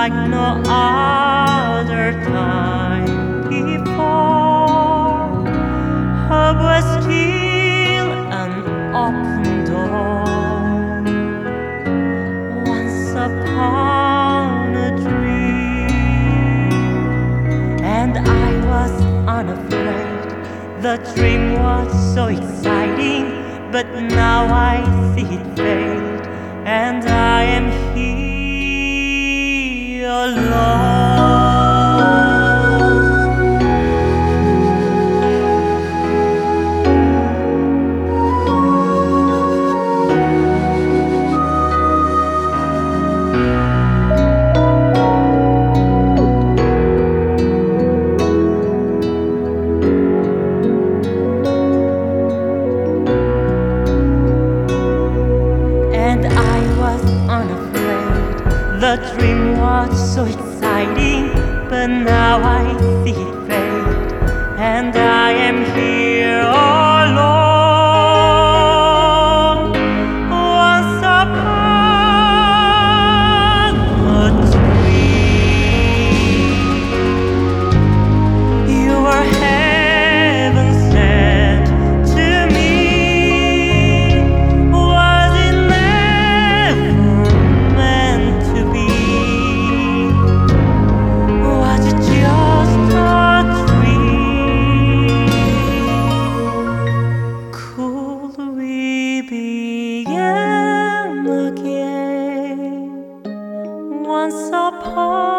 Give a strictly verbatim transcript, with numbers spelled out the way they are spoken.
like no other time before. Hope was still an open door. Once upon a dream, and I was unafraid. The dream was so exciting, but now I see it fade, and I am here alone. And I was unafraid. The dream was so exciting, but now I see it fade, and I am here alone. Once upon a dream, you were heaven sent to me. Was it never meant to be? Was it just a dream? Could we begin again? Once upon